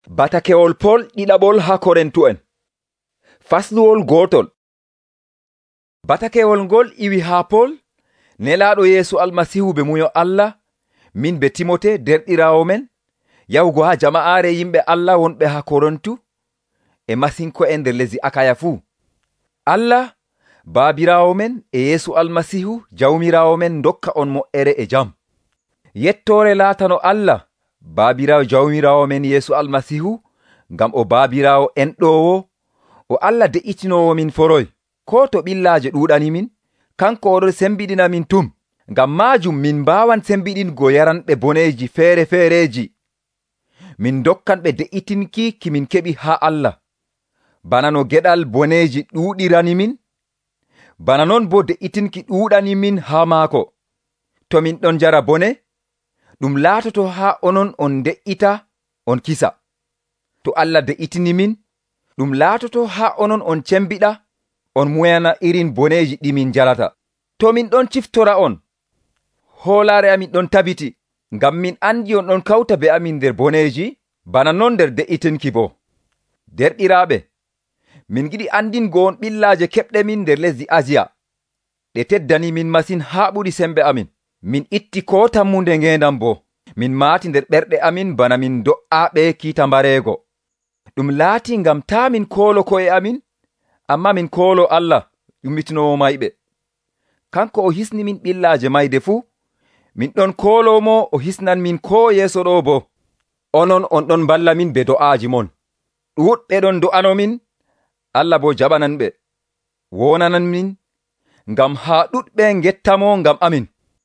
Batakewol Pol ɗiɗaɓol ha Korintu'en. Fasluwol gotol. Batakewol ngol iwi ha Pol, nelaɗo Yesu Almasihu be muyo Allah, min be Timote derɗirawo men, yahugo ha jama'are yimɓe Allah wonɓe ha Korintu, e masinko en nder lesdi Akaya fuu. Allah, baabirawo men e Yesu Almasihu jawmirawo men dokka on mo'ere e jam. Yettore laatano Allah, baabirawo jawmirawo men Yesu Almasihu, ngam o baabirawo enɗowo, o Allah de'itinowo min foroy, ko to ɓillaje ɗuɗani min, kanko oɗon sembiɗina min tum, ngam majum min mbawan sembiɗingo yaranɓe boneji feere-feereji. Min dokkanɓe de'itinki kimin keɓi ha Allah, bana no geɗal boneji ɗuɗirani min, bana non bo de'itinki ɗuɗani min ha maako. To min ɗon jara bone, ɗum laatoto ha onon on de'ita on kisa. To Allah de'itini min, ɗum laatoto ha onon on cembiɗa on muyana irin boneji ɗi min jarata. To min ɗon ciftora on, hoolare amin ɗon tabiti, ngam min andi on ɗon kawta be amin nder boneji, bana non nder de'itinki bo. Derɗiraɓe, min giɗi andingo on ɓillaje keɓɗe min nder lesdi Asia, ɗe teddani min masin ha ɓuri sembe amin. Min itti ko tammunde ngendam bo, min maati nder ɓerɗe amin bana min do'aɓe kiita mbareego. Ɗum laati ngam ta min koolo ko'e amin, amma min koolo Allah ƴummitinowo mayɓe. Kanko o hisni min ɓillaje mayde fuu, min ɗon koolomo o hisnan min ko yeeso ɗo bo. Onon on ɗon balla min be do'aji mon. Ɗuɗɓe ɗon do'ano min, Allah bo jaɓanan ɓe, wonanan min, ngam ha ɗuɗɓe gettamo ngam amin.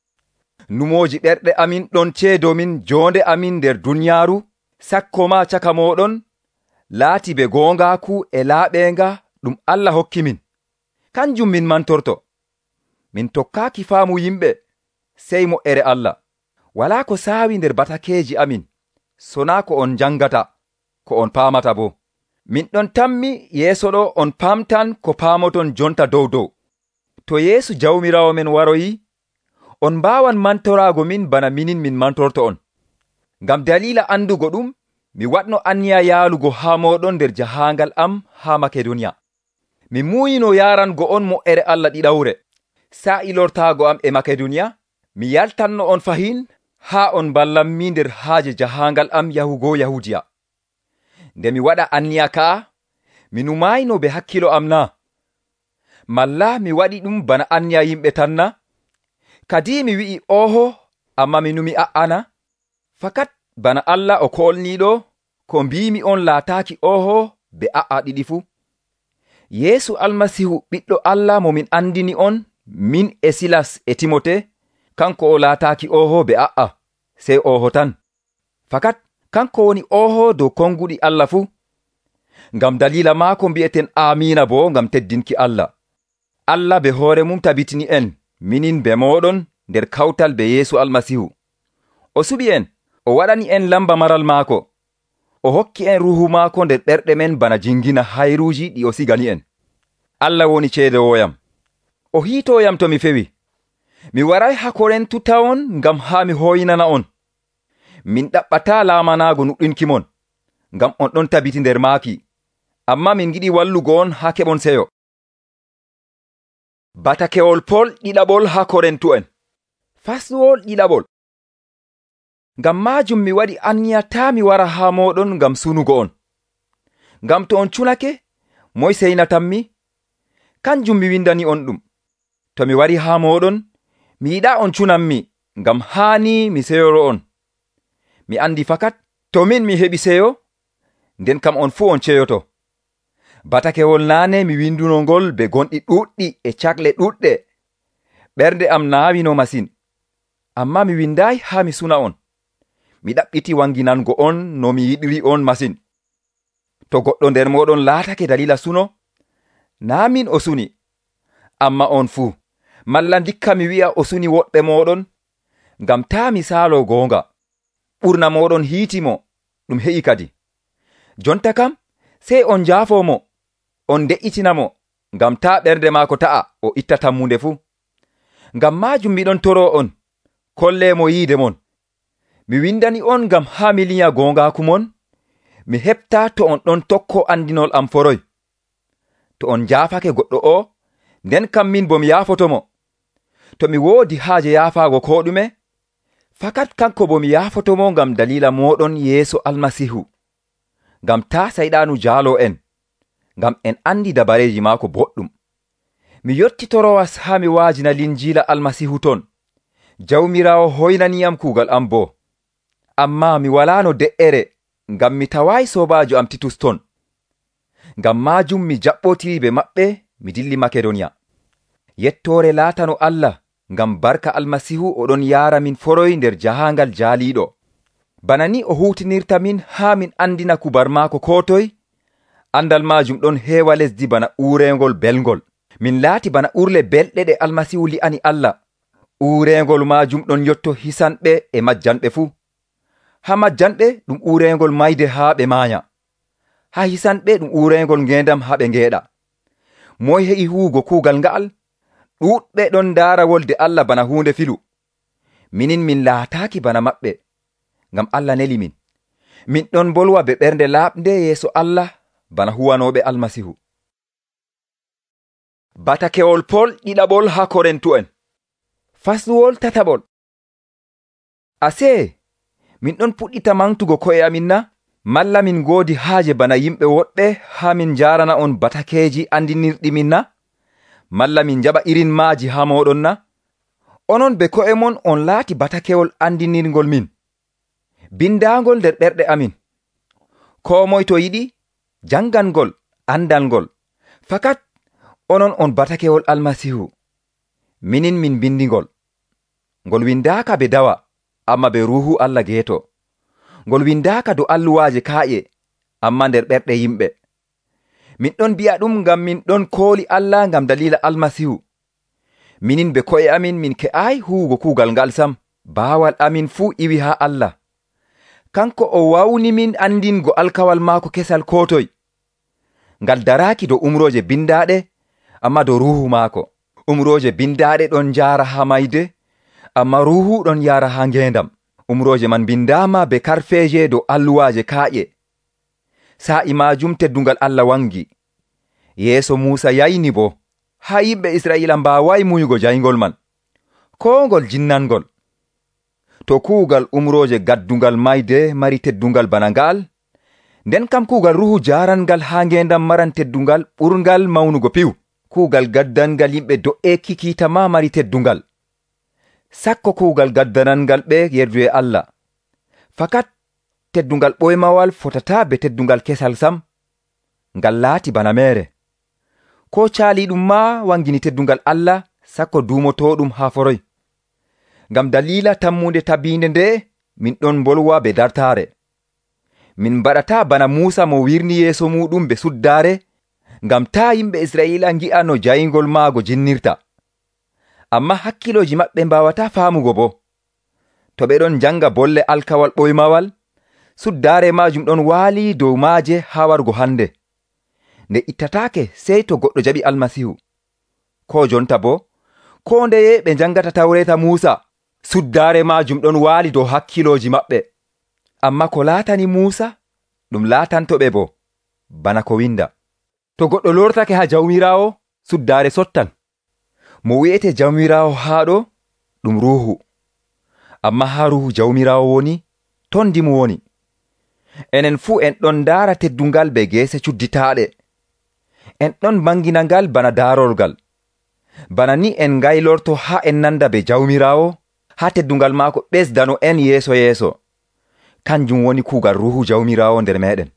Numoji ɓerɗe amin ɗon ceedo min jonde amin nder duniyaaru, sakko ma caka moɗon, laati be gongaku e laaɓenga ɗum Allah hokki min. Kanjum min mantorto. Min tokkaki faamu yimɓe, sey mo'ere Allah. Wala ko saawi nder batakeji amin, sona ko on jangata, ko on paamata bo. Min ɗon tammi yeeso ɗo on pamtan ko paamoton jonta dow dow. To Yeesu jawmirawo men waroyi, on mbawan mantorago min bana minin min mantorto on. Ngam dalila andugo ɗum, mi waɗno anniya yaalugo ha moɗon nder jahangal am ha Makedoniya. Mi muyino yarango on mo'ere Allah ɗiɗawre. Sa ilortago am e Makedoniya, mi yaltanno on fahin ha on ballanmi nder haaje jahangal am yahugo Yahudiya. Nde mi waɗa anniya ka'a, mi numayno be hakkilo am na? Malla mi waɗi ɗum bana anniya yimɓe tan na? Kadi mi wi'i oho, amma mi numi a'ana? Fakat bana Allah o kolniɗo, ko mbimi on laataki oho be a'a ɗiɗi fu. Yesu Almasihu ɓiɗɗo Allah mo min andini on, min e Silas e Timote, kanko o laataki oho be a'a, sey oho tan. Fakat kanko woni oho dow konguɗi Allah fu. Ngam dalila maako mbi'eten amina bo ngam teddinki Allah. Allah be hoore mum tabitini en, minin be moɗon nder kawtal be Yesu Almasihu. O suɓi en, o waɗani en lamba maral maako. O hokki en ruhu maako nder ɓerɗe men bana jingina hayruji ɗi o sigani en. Allah woni ceedowoyam. O hiitoyam to mi fewi. Mi waray ha Korintu tawon ngam ha mi hoyinana on. Min ɗaɓɓata laamanago nuɗɗinki mon, ngam on ɗon tabiti nder maaki. Amma min giɗi wallugo on ha keɓon seyo. Batakewol Pol ɗiɗaɓol ha Korintu'en. Fasluwol ɗiɗaɓol. Ngam majum mi waɗi anniya ta mi wara ha moɗon ngam sunugo on. Ngam to on cunake, moy seynatanmi? Kanjum mi windani on ɗum. To mi wari ha moɗon, mi yiɗa on cunanmi, ngam hani mi seyoro on. Mi andi fakat, to min mi heɓi seyo, nden kam on fu on ceyoto. Batakewol nane mi winduno ngol be gonɗi ɗuɗɗi e cakle ɗuɗɗe. Ɓernde am naawino masin. Amma mi windayi ha mi suna on. Mi ɗaɓɓiti wanginango on no mi yiɗiri on masin. To goɗɗo nder moɗon laatake dalila suno, na min o suni, amma on fuu. Malla ndikka mi wi'a o suni woɗɓe moɗon, ngam ta mi saalo gonga. Ɓurna moɗon hiitimo, ɗum heƴi kadi. Jonta kam, sey on jaafomo, on de'itinamo, ngam ta ɓernde maako ta'a o itta tammunde fuu. Ngam majum miɗon toro on, kollemo yiide mon. Mi windani on ngam ha miliya gongaku mon, mi heɓtaa to on ɗon tokko andinol am foroy. To on jaafake goɗɗo o, nden kam min bo mi yaafotomo. To mi woodi haaje yaafaago ko ɗume, fakat kanko bo mi yaafotomo ngam dalila moɗon Yeesu Almasihu, ngam taa sayɗaanu jaalo en, ngam en andi dabareji maako boɗɗum. Mi yotti Torowas haa mi waajina linjiila Almasihu ton. Jawmiraawo hoynaniyam kuugal am bo. Amma mi walaano de'ere ngam mi tawaayi soobaajo am Titus ton. Ngam maajum mi jaɓɓotiri be maɓɓe mi dilli Makedoniya. Yettoore laatano Allah, ngam barka Almasihu oɗon yaara min foroy nder jahangal jaaliɗo. Bana ni o hutinirta min haa min andina kubar maako ko toy, andal maajum ɗon heewa lesdi bana uurengol belngol. Min laati bana urle belɗe ɗe Almasihu li'ani Allah. Uurengol maajum ɗon yotto hisanɓe e majjanɓe fuu. Ha majjanɓe ɗum uurengol mayde haa ɓe maaya. Ha hisanɓe ɗum uurengol ngendam haa ɓe ngeeɗa. Moy heɓi huugo kuugal nga'al? Ɗuuɗɓe ɗon ndaara wolde Allah bana huunde filu. Minin min laataaki bana maɓɓe, ngam Allah neli min. Min ɗon bolwa be ɓernde laaɓnde yeeso Allah bana huwanooɓe Almasihu. Batakewol Pol ɗiɗaɓol ha Korintu'en. Fasluwol tataɓol. Ase, min ɗon puɗɗita mantugo ko'e amin na? Malla min goodi haaje bana yimɓe woɗɓe haa min jarana on batakeji andinirɗi min na? Malla min jaɓa irin maaji haa moɗon na? Onon be ko'e mon on laati batakewol andinirgol min. Bindangol nder ɓerɗe amin. Ko moy to yiɗi, jangangol, andalgol. Fakat onon on batakewol Almasihu. Minin min bindingol. Ngol windaka be dawa, amma be ruhu Allah geeto. Ngol windaka do alluwaje ka'ye, amma nder ɓerɗe yimɓe. Min ɗon bi'a ɗum ngam min ɗon kooli Allah ngam dalila Almasihu. Minin be ko'e amin min ke'ai huugo kuugal ngal sam. Baawal amin fuu iwi ha Allah. Kanko o wawni min andingo alkawal maako kesal kotoy. Ngal daraki do umroje bindaɗe, amma do ruhu maako. Umroje bindaɗe ɗon jara ha mayde, amma ruhu ɗon yara ha ngendam. Umroje man bindama be karfeje do alluwaje ka'ye. Sa'i majum teddungal Allah wangi. Yeeso Musa yayni bo, ha yimɓe Israila mbawai muyugo jayngol man. Ko ngol jinnangol. To kuugal umroje gaddungal mayde mari teddungal bana ngal, nden kam kuugal ruhu jarangal ha ngendam maran teddungal ɓurgal mawnugo piw. Kuugal gaddangal yimɓe do'e kikitama mari teddungal. Sakko kuugal gaddanangal ɓe yerduye Allah. Fakat teddungal ɓoymawal fotata be teddungal kesal sam. Ngal laati bana mere. Ko caali ɗum ma wangini teddungal Allah sakko dumotoɗum ha foroy. Ngam dalila tammunde tabinde nde min ɗon bolwa be dartare. Min mbaɗata bana Musa mo wirni yeeso muɗum be suddare, ngam ta yimɓe Israila ngi'a no jayngol maago jinnirta. Amma hakkiloji maɓɓe mbawata faamugo bo. To ɓe ɗon janga bolle alkawal ɓoymawal, suddare majum ɗon waali dow maaje ha wargo hande. Nde ittatake sey to goɗɗo jaɓi Almasihu. Ko jonta bo, ko ndeye ɓe jangata tawreta Musa, suddare majum ɗon waali dow hakkiloji maɓɓe. Amma ko laatani Musa, ɗum laatantoɓe bo, bana ko winda. To goɗɗo lortake ha jawmirawo, suddare sottan. Mo wi'ete jawmirawo haɗo, ɗum ruhu. Amma ha ruhu jawmirawo woni, ton ndimu woni. Enen fuu en ɗon ndaara teddungal be geese cudditaɗe. En ɗon banginangal bana darolgal. Bana ni en ngaylorto ha en nanda be jawmirawo, ha teddungal maako ɓesdano en yeeso yeeso. Kanjum woni kuugal ruhu jawmirawo nder meɗen.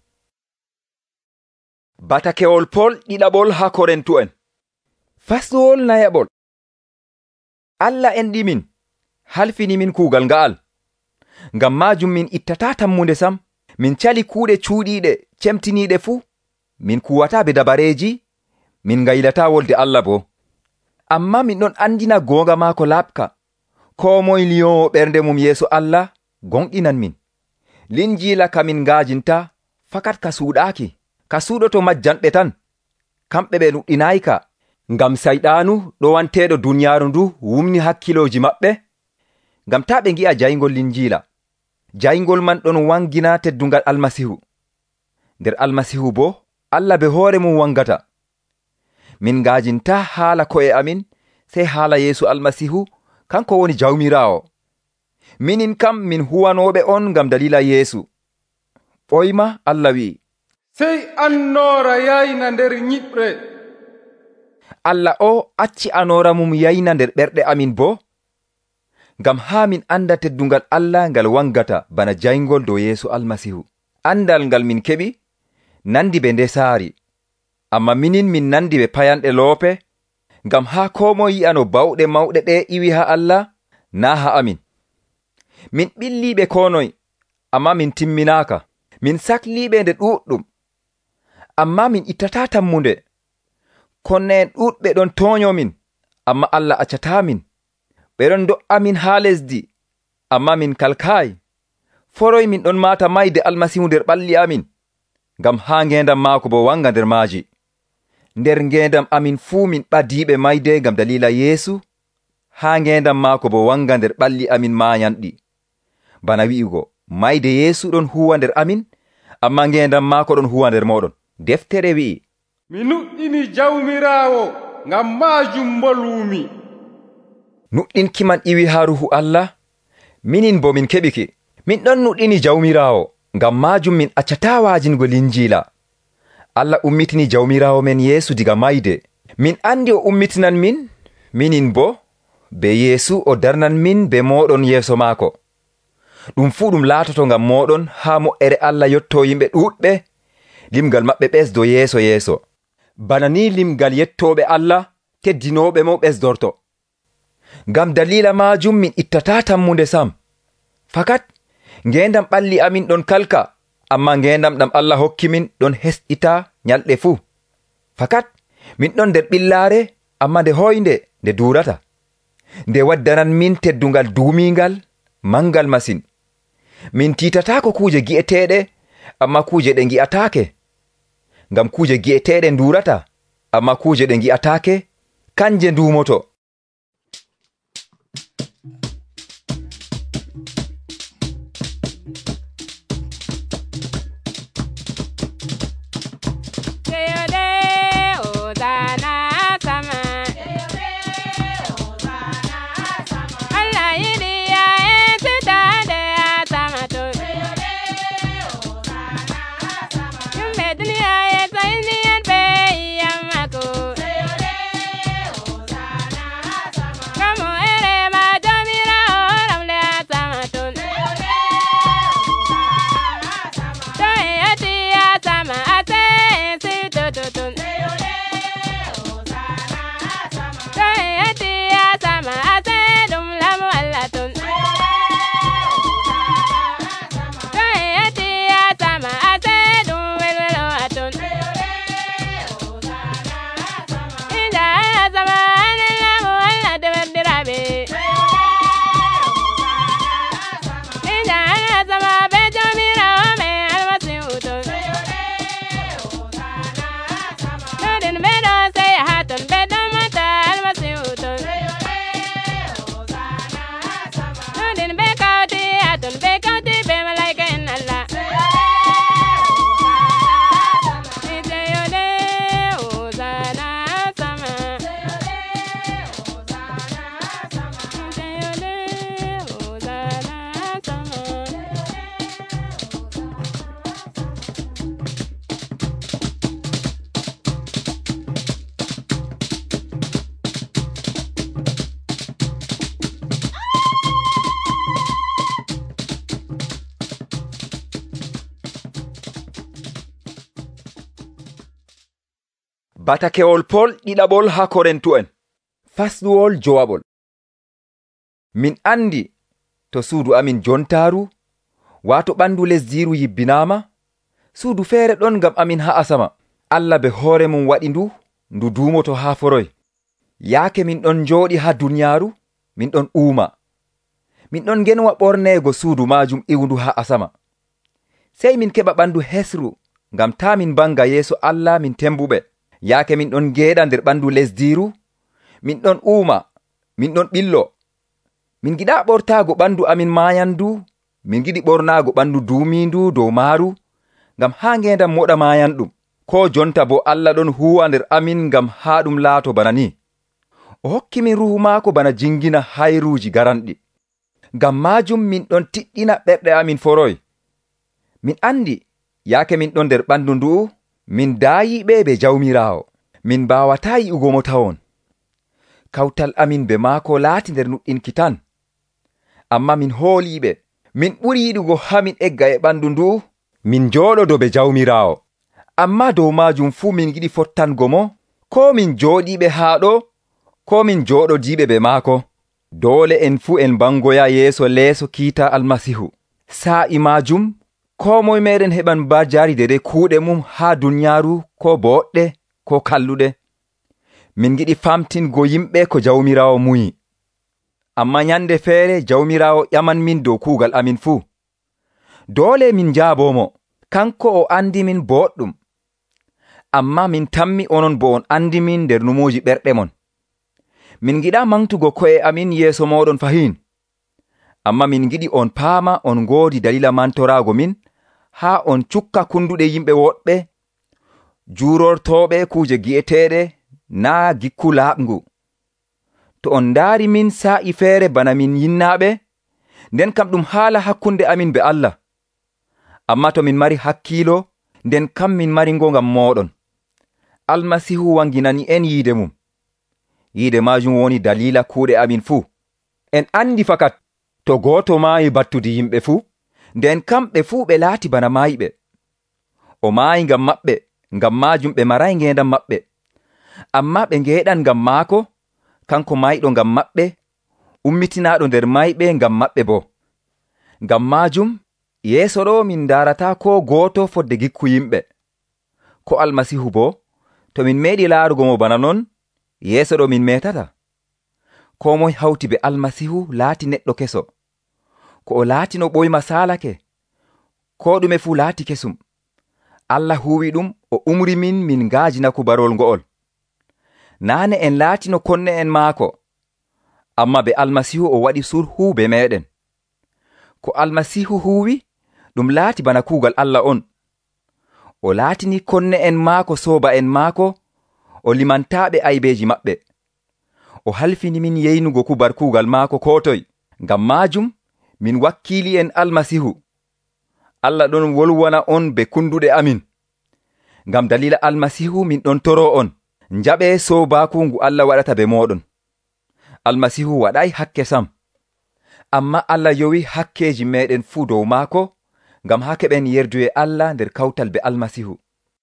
Batakewol Pol ɗiɗaɓol ha Korintu'en. Fasluwol nayaɓol. Allah enɗi min, halfini min kuugal nga'al. Ngam majum min ittata tammunde sam. Min cali kuuɗe cuuɗiɗe cemtiniɗe fuu. Min kuwata be dabareji, min ngaylata wolde Allah bo. Amma min ɗon andina gonga maako laɓka. Ko moy liyowo ɓernde mum yeeso Allah gonɗinan min. Linjiila kamin ngajinta fakat ka suuɗaki. Ka suuɗoto majjanɓe tan. Kamɓe ɓe nuɗɗinayika. Ngam sayɗanu ɗo wanteɗo duniyaaru ndu wumni hakkiloji maɓɓe. Ngam ta ɓe ngi'a jayngol linjiila. Jayngol man ɗon wangina teddungal Almasihu. nder almasihu bo Allah be hoore mum wangata. Min ngajinta haala ko'e amin sey haala Yeesu almasihu kanko woni jawmiraawo. Minin kam min huwanoɓe on ngam dalila Yeesu. Ɓoyma Allah wi'i, sey annoora yayna nder nyiɓre. Allah o acci anoora mum yayna nder ɓerɗe amin bo, ngam haa min anda teddungal Allah ngal wangata bana jayngol dow Yeesu almasihu. Andal ngal min keɓi nandi be ndesaari, amma minin min nandi be payanɗe loope, ngam haa ko moye yi'ano bawɗe mawɗe ɗe iwi ha Allah, na ha amin. Min ɓilliɓe konoy, amma min timminaaka. Min sakliɓe nde ɗuɗɗum, amma min ittata tammunde. Kono en ɗuɗɓe ɗon toonyo min, amma Allah accata min. Ɓeɗon do'a min haa lesdi, amma min kalkaay. Foroy min ɗon mata mayde almasihu nder ɓalli amin, ngam haa ngendam maako bo wanga nder maaji. Nder ngendam amin fuu min ɓadiiɓe mayde ngam dalila Yeesu, haa ngendam maako bo wanga nder ɓalli amin mayanɗi. Bana wi'ugo, mayde Yeesu ɗon huwa nder amin, amma ngendam maako ɗon huwa nder moɗon. Deftere wi'i, mi nuɗɗini jawmiraawo ngam maajum mbolwumi. Nuɗɗinki man iwi haa ruhu Allah, minin bo min keɓiki. Min ɗon nuɗɗini jawmiraawo, ngam maajum min accata waajingo linjiila. Allah ummitini jawmiraawo men Yeesu diga mayde. Min andi o ummitinan min, minin bo be Yeesu o darnan min be moɗon yeeso maako. Ɗum fuu ɗum laatoto ngam moɗon haa mo'ere Allah yotto yimɓe ɗuɗɓe, limgal maɓɓe ɓesdo yeeso yeeso. Bana ni limgal yettoɓe Allah teddinoɓe mo ɓesdorto. Ngam dalila maajum min ittata tammunde sam. Fakat ngendam ɓalli amin ɗon kalka, amma ngendam ɗam Allah hokki min ɗon hesɗita nyalɗe fuu. Fakat min ɗon nder ɓillaare, amma nde hoynde nde durata. Nde waddanan min teddungal duumingal mangal masin. Min tiitatako kuuje gi'eteɗe, amma kuuje ɗe gi'atake. Ngam kuuje gi'eteɗe durata, amma kuuje ɗe gi'atake kanje ndumoto. Batakewol Pol ɗiɗaɓol ha Korintu'en. Fasɗuwol jowaɓol. Min andi to suudu amin jontaaru, wato ɓandu lesdiru yibbinama, suudu feere ɗon ngam amin ha asama. Allah be hoore mum waɗi ndu duumoto ha foroy. Yaake min ɗon jooɗi ha duniyaaru, min ɗon uuma. Min ɗon genwa ɓorneego suudu majum iwndu ha asama. Sey min keɓa ɓandu hesru, ngam ta min banga yeeso Allah min tembuɓe. Yaake min ɗon geeɗa nder ɓandu lesdiru, min ɗon uuma, min ɗon ɓillo. Min giɗa ɓortaago ɓandu amin mayandu, min giɗi ɓornaago ɓandu duumindu dow maaru, ngam haa ngendam moɗa mayanɗum, ko jonta bo Allah ɗon huwa nder amin ngam haa ɗum laato bana ni. O hokki min ruhu maako bana jingina hayruuji garanɗi. Ngam maajum min ɗon tiɗɗina ɓerɗe amin foroy. Min andi yaake min ɗon nder ɓandu ndu'u, min daayiɓe be jawmiraawo. Min mbaawataa yi'ugo mo tawon. Kawtal amin be maako laati nder nuɗɗinki tan. Amma min hooliɓe, min ɓuri yiɗugo hamin egga e ɓandu ndu'u, min jooɗodo be jawmiraawo. Amma dow maajum fuu min giɗi fottango mo, ko min jooɗiɓe haa ɗo, ko min jooɗodiɓe be maako. Doole en fuu en bangoya yeeso leeso kiita almasihu. Sa'i maajum, ko moy meɗen heɓan bajari dede kuuɗe mum haa dunyaaru, ko boɗɗe, ko kalluɗe. Min giɗi famtingo yimɓe ko jawmiraawo muyi. Amma nyande feere jawmiraawo ƴaman min dow kuugal amin fuu. Doole min jaabomo, kanko o andi min boɗɗum. Amma min tammi onon bo on andi min nder numuji ɓerɗe mon. Min giɗa mangtugo ko'e amin yeeso moɗon fahin. Amma min giɗi on paama on ngoodi dalila mantorago min, haa on cukka kunduɗe yimɓe woɗɓe, juurortoɓe kuje gi'eteɗe, naa gikku laaɓngu. To on ndaari min sa'i feere bana min yinnaɓe, nden kam ɗum haala hakkunde amin be Allah. Amma to min mari hakkiilo, nden kam min mari ngo ngam moɗon. Almasihu wanginani en yiide mum. Yiide majum woni dalila kuuɗe amin fuu. En andi fakat to gooto maayi battudi yimɓe fuu, nden kamɓe fuu ɓe laati bana maayiɓe. O maayi ngam maɓɓe, ngam majum ɓe maray ngendam maɓɓe. Amma ɓe ngeeɗan ngam maako, kanko maayiɗo ngam maɓɓe, ummitinaɗo nder mayɓe ngam maɓɓe bo. Ngam majum yeeso ɗo min darata ko gooto fodde gikku yimɓe. Ko almasihu bo, to min meeɗi laarugo mo bana non, yeeso ɗo min metata. Ko moy hawti be almasihu laati neɗɗo keso. Ko o laati no ɓoyma saalake, ko ɗume fuu laati kesum. Allah huwi ɗum, o umri min ngaajina kubarol ngo'ol. Naane en laati no konne en maako, amma be almasihu o waɗi sulhu be meɗen. Ko almasihu huwi, ɗum laati bana kuugal Allah on. O laatini konne en maako sooba en maako, o limantaɓe aybeji maɓɓe. O halfini min yeynugo kubar kuugal maako ko toy. Ngam majum min wakkili en almasihu. Allah ɗon wolwana on be kunduɗe amin. Ngam dalila almasihu min ɗon toro on. Njaɓe sobaku ngu Allah waɗata be moɗon. Almasihu waɗai hakke sam. Amma Allah yowi hakkeji meɗen fuu dow maako, ngam ha keɓen yerdu e Allah nder kawtal be almasihu.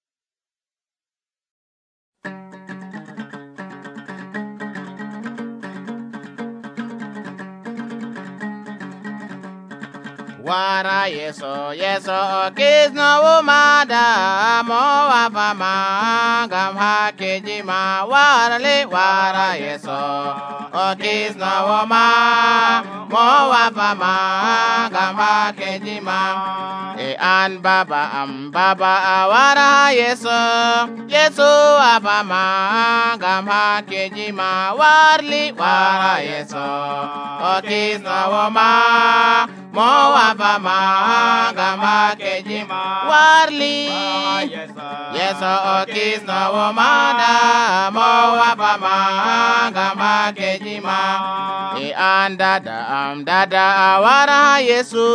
Wara yeso yeso kisno umada mo wafama gam hakeji ma warale wara yeso kisno uma mo wafama gam hakeji ma e an baba wara yeso yeso wafama gam hakeji ma warli wara yeso kisno uma mo wafama gama kejima warli yeso kisno womada mo wafama gama kejima e an dada wara yesu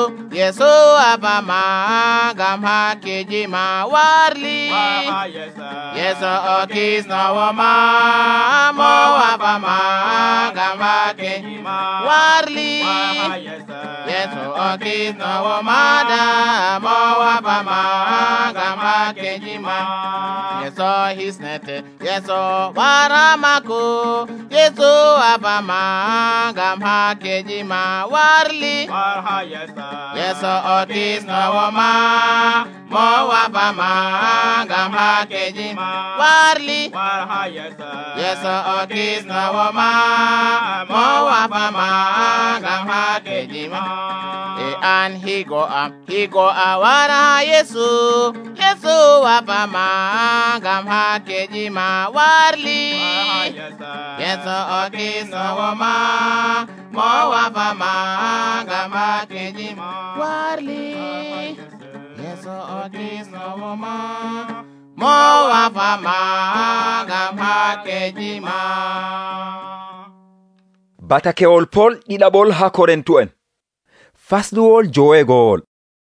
wafama gama kejima warli yeso kisno woma mo wafama gama kejima warli yeso kisno womada mo wafama gama kejima yeso hisnete yeso waramako yeso wafama gama kejima warli yeso kisno woma mo wafama gama kejima warli yeso kisno woma mo wafama gama kejima e an higo wara yesu wafama gam hakejima warli yeso kisno woma mo wafama gam hakejima warli yeso Yesu o Kristo ma mo wafama ngam hakkeji ma. Batakewol Pol ɗiɗaɓol ha Korintu'en fasluwol 9.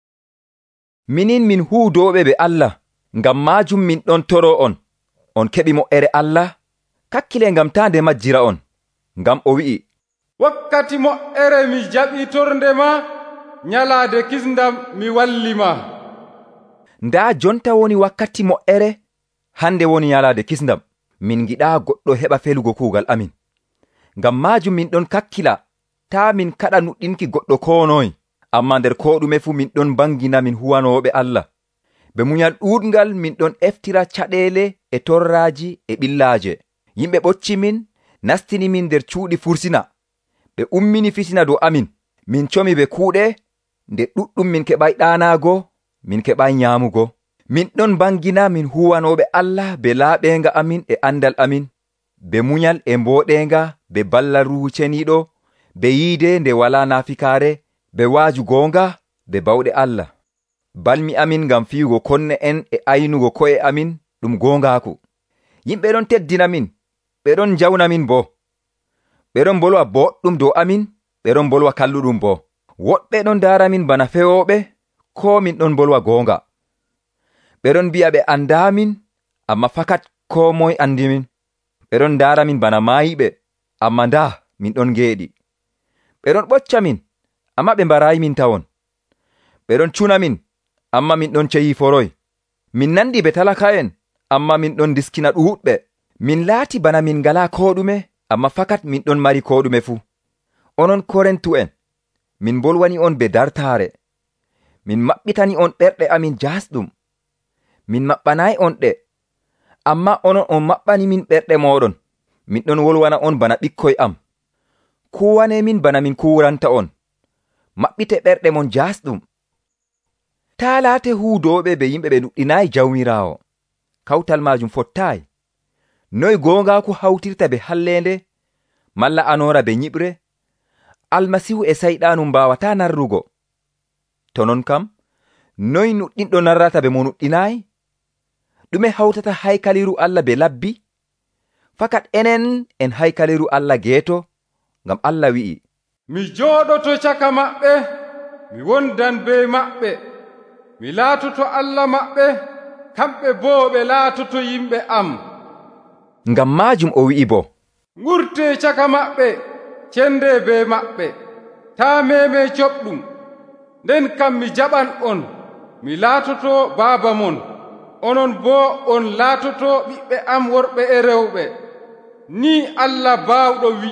Minin min huudoɓe be Allah, ngam majum min ɗon toro on keɓi mo'ere Allah, kakkile ngam ta nde majjira on, ngam o wi'i, wakkati mo'ere mi jaɓi torde ma, nyalaade kisndam mi walli ma. Nda jonta woni wakkati mo'ere, hande woni nyalaade kisndam. Min giɗa goɗɗo heɓa felugo kuugal amin. Ngam majum min ɗon kakkila ta min kaɗa nuɗɗinki goɗɗo ko noy, amma nder ko ɗume fu min ɗon bangina min huwanoɓe Allah. Be munyal ɗuɗngal min ɗon eftira caɗele e torraji e ɓillaje. Yimɓe ɓocci min, nastini min nder cuuɗi fursina. Ɓe ummini fitina dow amin. Min comi be kuuɗe, nde ɗuɗɗum min keɓay ɗanago, min keɓay nyamugo. Min ɗon bangina min huwanoɓe Allah be laaɓenga amin e andal amin, be munyal e mboɗenga, be ballaru ceniɗo, be yiide nde wala nafikare, be waaju gonga, be bawɗe Allah. Balmi amin ngam fiyugo konne en e aynugo ko'e amin ɗum gongaku. Yimɓe ɗon teddina min, ɓe ɗon jawna min bo. Ɓe ɗon bolwa boɗɗum dow amin, ɓe ɗon bolwa kalluɗum bo. Woɗɓe ɗon dara min bana fewoɓe, ko min ɗon bolwa gonga. Ɓe ɗon bi'a ɓe andamin, amma fakat ko moy andi min. Ɓe ɗon dara min bana mayiɓe, amma nda min ɗon geeɗi. Ɓe ɗon ɓocca min, amma ɓe mbarayi min tawon. Ɓe ɗon cuna min, amma min ɗon ceyi foroy. Min nandi be talaka'en, amma min ɗon diskina ɗuɗɓe. Min laati bana min ngala ko ɗume, amma fakat min ɗon mari ko ɗume fu. Onon Korintu'en, min bolwani on be dartare. Min maɓɓitani on ɓerɗe amin jasɗum. Min maɓɓanayi on ɗe, amma onon on maɓɓani min ɓerɗe moɗon. Min ɗon wolwana on bana ɓikkoy am. Kuwane min bana min kuwranta on. Maɓɓite ɓerɗe mon jasɗum. Ta laate huudoɓe be yimɓe ɓe nuɗɗinayi jawmirawo. Kawtal majum fottayi. Noy gongaku hawtirta be hallende, malla anora be nyiɓre? Almasihu e sayɗanu mbawata narrugo. To non kam, noy nuɗɗinɗo narrata be mo nuɗɗinayi? Ɗume hawtata haykaliru Allah be labbi? Fakat enen en haykaliru Allah geeto, ngam Allah wi'i, mi jooɗoto caka maɓɓe, mi wondan be maɓɓe, mi laatoto Allah maɓɓe, kamɓe boo ɓe laatoto yimɓe am. Ngam majum o wi'i bo, ngurte caka maɓɓe, cende be maɓɓe, ta meme coɓɗum. Nden kam mi jaɓan on, mi laatoto baaba mon, onon boo on laatoto ɓiɓɓe am worɓe e rewɓe. Ni Allah baawɗo wi'i.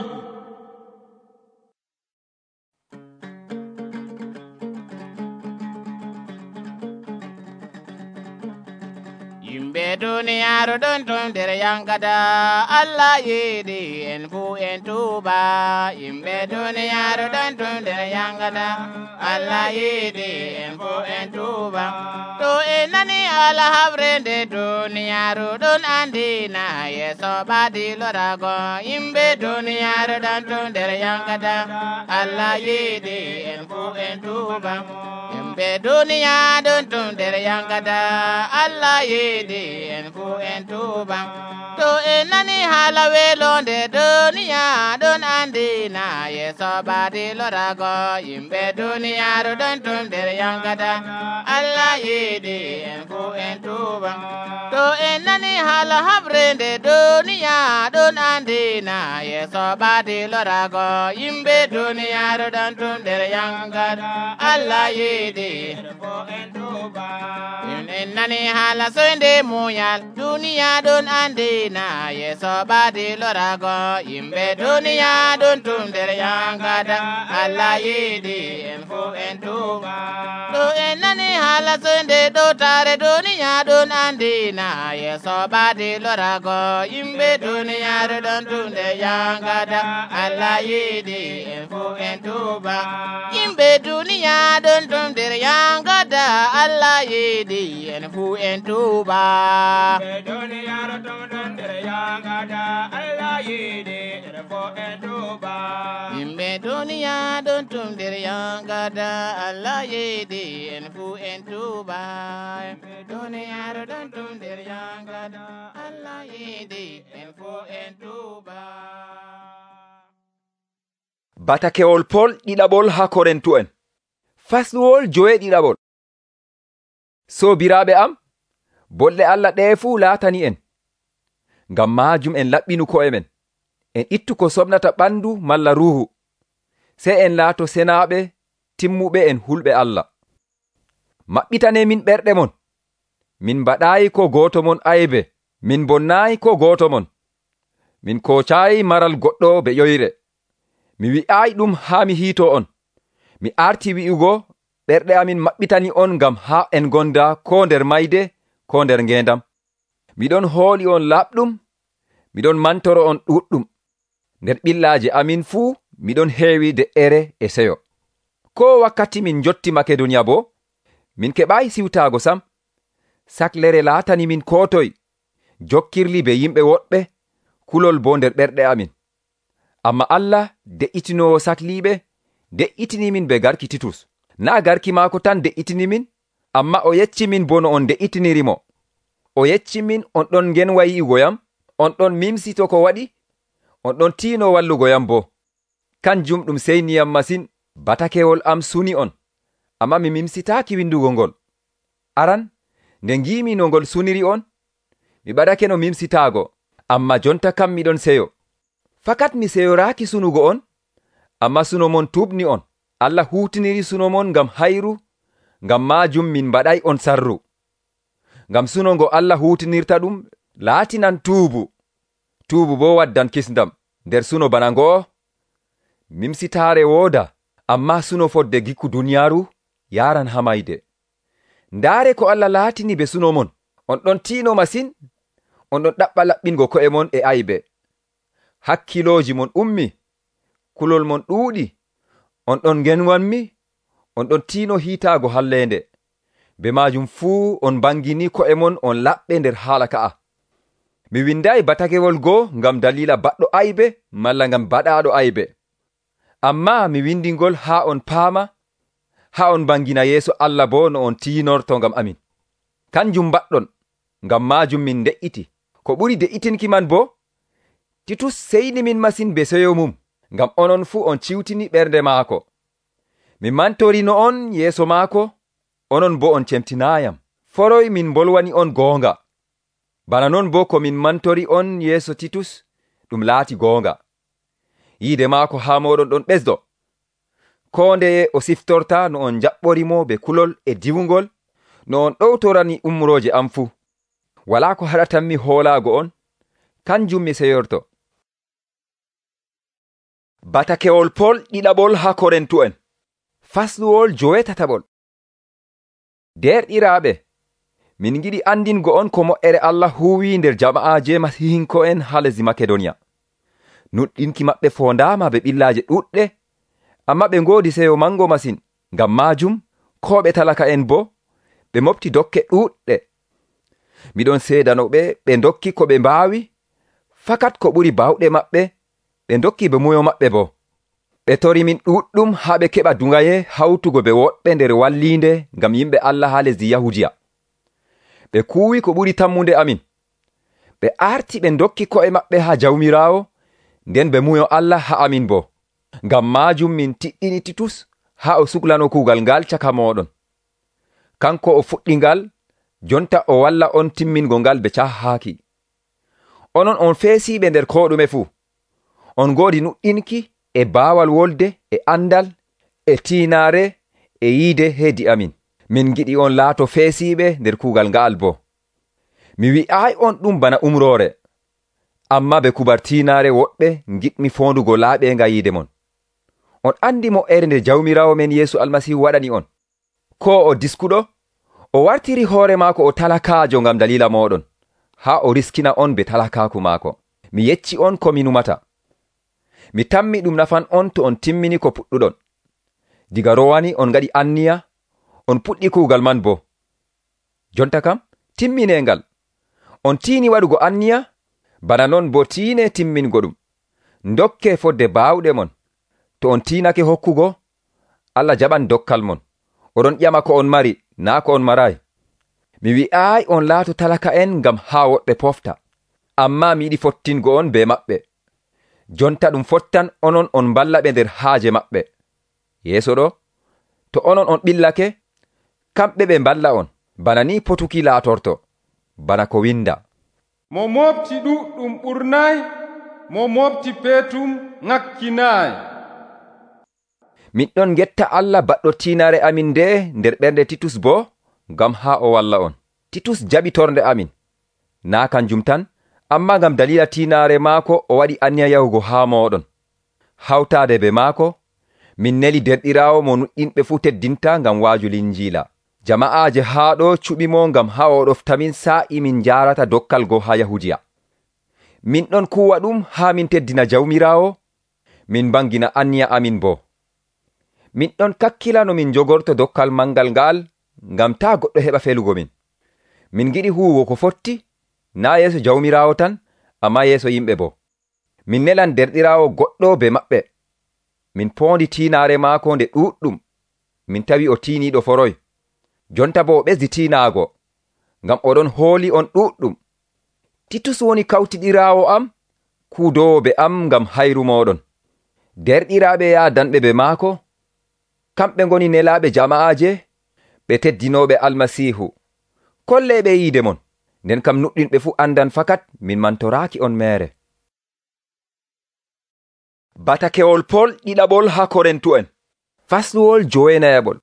Yimɓe duniyaaru ɗon ton nder yankata, Allah yiɗi en fuu en tuuba. Yimɓe duniyaaru ɗon ton nder yankata, Allah yiɗi en fuu en tuuba. To en nani haala habre nde duniyaaru ɗon andina yeeso ɓadilorago. Yimɓe duniyaaru ɗon ton nder yankata, Allah yiɗi en fuu en tuuba. Yimɓe duniya ɗon ton nder yankata, Allah yiɗi en fuu en tuuba. To en nani haala weelo nde duniya ɗon andina yeeso ɓadilorago. Yimɓe duniyaaru ɗon ton nder yankata, Allah yiɗi en fuu en tuuba. To en nani haala habre nde duniya ɗon andina yeeso ɓadilorago. Yimɓe duniyaaru ɗon ton nder yankata, Allah yiɗi en fuu en tuuba. En nani haala soyde muñal, duniya ɗon andina yeeso ɓadilorago. Yimɓe duniya ɗon ton nder yankata, Allah yiɗi en fuu en tuuba. To en nani haala soyde ɗowtare, duniya ɗon andina yeeso ɓadilorago. Yimɓe duniyaaru ɗon ton nder yankata, Allah yiɗi en fuu en tuuba. Yimɓe duniya ɗon ton nder yankata, Allah yiɗi en fuu en tuuba. Yimɓe duniyaaru ɗon ton nder yankata, Allah yiɗi en fu en tuba. Yimɓe duniya ɗon tum nder yangada Allah yidi en fu en tuba. Yimɓe duniyaru ɗon tum nder yangada Allah yidi en fu en tuba. Batakewol Pol ɗiɗaɓol ha Korintu'en fasluwol joweeɗiɗaɓol. Sobiraaɓe am, bolɗe Allah ɗee fuu laatani en. Ngam maajum en laɓɓinu ko'e men, en ittu ko somnata ɓandu malla ruuhu, sey en laato senaaɓe, timmuɓe en hulɓe Allah. Maɓɓitane min ɓerɗe mon, min mbaɗaayi ko gooto mon aybe, min bonnaayi ko gooto mon, min koocaayi maral goɗɗo be ƴoyre. Mi wi'aayi ɗum haa mi hiito on, mi arti wi'ugo ɓerɗe amin maɓɓitani on ngam haa en gonda ko nder mayde ko nder ngendam. Miɗon hooli on laɓɗum, miɗon mantoro on ɗuɗɗum. Nder ɓillaaje amin fuu miɗon heewi de'ere e seyo. Ko wakkati min jotti Makedoniya bo, min keɓaayi siwtaago sam. Saklere laatani min kootoy, jokkirli be yimɓe woɗɓe, kulol bo nder ɓerɗe amin. Amma Allah de'itinowo sakliiɓe, de'itini min be garki Titus. Na garki maako tan de'itini min, amma o yecci min bo no on de'itiniri mo. O yecci min on ɗon ngenwa yi'ugoyam, on ɗon mimsito ko waɗi, on ɗon tiino wallugoyam bo. Kanjum ɗum seyniyam masin, batakewol am suni on, amma mi mimsitaaki windugo ngol. Aran, nde ngimi no ngol suniri on, mi ɓadake no mimsitaago, amma jonta kam miɗon seyo. Fakat mi seyoraaki sunugo on, amma suno mon tuubni on. Allah huutiniri suno mon ngam hayru, ngam maajum min mbaɗay on sarru. Ngam suno ngo Allah huutinirta ɗum laatinan tuubu. Tuubu bo waddan kisndam. Nder suno bana ngoo, mimsitaare wooda, amma suno fodde gikku duniyaaru yaran hamayde. Ndaare ko Allah laatini be suno mon, on ɗon tiino masin, on ɗon ɗaɓɓa laɓɓingo ko'e mon e aybe. Hakkilooji mon ummi, kulol mon ɗuuɗi, on ɗon ngenwanmi, on ɗon tiino hiitaago hallende. Be maajum fuu on bangini ko'e mon on laɓɓe nder haala ka'a. Mi windayi batakewol goo ngam dalila baɗɗo aybe malla ngam baɗaaɗo aybe. Amma mi windingol haa on paama, haa on bangina yeeso Allah bo no on tiinorto ngam amin. Kanjum baɗɗon, ngam maajum min de'iti. Ko ɓuri de'itinki man bo, Titus seyni min masin be seyo mum, ngam onon fuu on ciwtini ɓernde maako. Mi mantorino on yeeso maako, onon bo on cemtinaayam. Foroy min bolwani on goonga. Bana non bo ko min mantori on yeeso Titus, ɗum laati goonga. Yiide maako haa moɗon ɗon ɓesdo. Ko ndeye o siftorta no on jaɓɓorimo be kulol e diwugol, no on ɗowtorani umrooje am fuu. Walaa ko haɗatanmi hoolaago on, kanjum mi seyorto. Batakewol Pol ɗiɗaɓol ha Korintu'en fasluwol jowetataɓol. Derɗiraaɓe, min giɗi andingo on ko moƴƴere Allah huwi nder jama'aaje masihinko'en ha lesdi Makedoniya. Nuɗɗinki maɓɓe fondaama be ɓillaaje ɗuɗɗe, amma ɓe ngoodi seyo mango masin. Ngam maajum, ko ɓe talaka en bo, ɓe mofti dokke ɗuɗɗe. Miɗon seedano ɓe dokki ko ɓe mbaawi, fakat ko ɓuri bawɗe maɓɓe, ɓe dokki be muyo maɓɓe bo. Ɓe tori min ɗuɗɗum haa ɓe keɓa dungaye hawtugo be woɗɓe nder wallinde ngam yimɓe Allah haa lesdi Yahudiya. Ɓe kuuwi ko ɓuri tammunde amin. Ɓe arti ɓe dokki ko'e maɓɓe haa jawmiraawo, nden ɓe muyo Allah haa amin bo. Ngam maajum min tiɗɗini Titus haa o suklano kuugal ngal caka moɗon. Kanko o fuɗɗi ngal, jonta o walla on timmingo ngal be cahaaki. Onon on feesiiɓe nder ko ɗume fuu. On ngoodi nuɗɗinki e baawal wolde e andal e tiinaare e yiide heedi amin. Min giɗi on laato feesiiɓe nder kuugal nga'al bo. Mi wi'aayi on ɗum bana umroore, amma be kubar tiinaare woɗɓe giɗmi fondugo laaɓeenga yiide mon. On andi mo'ere nde jawmiraawo men Yeesu Almasihu waɗani on. Ko o diskuɗo, o wartiri hoore maako o talakaajo ngam dalila moɗon, haa o riskina on be talakaaku maako. Mi yecci on ko mi numata. Mi tammi ɗum nafan on to on timmini ko puɗɗuɗon. Diga rowani on ngaɗi anniya, on puɗɗi kuugal man bo. Jonta kam, timminengal. On tiini waɗugo anniya, bana non bo tiine timmingo ɗum. Ndokke fodde baawɗe mon. To on tiinake hokkugo, Allah jaɓan dokkal mon. Oɗon ƴama ko on mari, naa ko on marayi. Mi wi'aayi on laato talaka en ngam haa woɗɓe pofta. Amma mi yiɗi fottingo on be maɓɓe. Jonta ɗum fottan onon on balla ɓe nder haaje maɓɓe. Yeeso ɗo, to onon on ɓillake, kamɓe ɓe balla on, bana ni potuki laatorto, bana ko winda. Mo mofti ɗuɗɗum ɓurnayi, mo mofti peetum ŋakkinayi. Min ɗon getta Allah baɗɗo tiinare amin nde nder ɓernde Titus bo, ngam haa o walla on. Titus jaɓi torde amin. Naa kanjum tan, amma ngam dalila tiinare maako o waɗi anniya yahugo haa mooɗon. Hawtaade be maako, min neli derɗiraawo mo nuɗɗinɓe fuu teddinta ngam waaju linjiila. Jama'aaje haa ɗo cuɓi mo ngam haa o ɗoftamin sa'i min jaarata dokkal go haa Yahudiya. Min ɗon kuwa ɗum haa min teddina jawmiraawo, min bangina anniya amin bo. Min ɗon kakkila no min jogorto dokkal mangal ngal ngam taa goɗɗo heɓa felugo min. Min giɗi huwugo ko fotti, naa yeeso jawmiraawo tan, amma yeeso yimɓe bo. Min nelan derɗiraawo goɗɗo be maɓɓe. Min poondi tiinaare maako nde ɗuɗɗum. Min tawi o tiiniiɗo foroy. Jonta bo o ɓesdi tiinaago, ngam oɗon hooli on ɗuɗɗum. Titus woni kawtiɗiraawo am, kuudowo be am ngam hayru mooɗon. Derɗiraaɓe yaadanɓe be maako, kamɓe ngoni nelaaɓe jama'aaje, ɓe teddinooɓe Almasiihu. Kolle ɓe yiide mon, nden kam nuɗɗinɓe fuu andan fakat min mantoraaki on meere. Batakewol Pol ɗiɗaɓol haa Korintu'en. Fasluwol 9.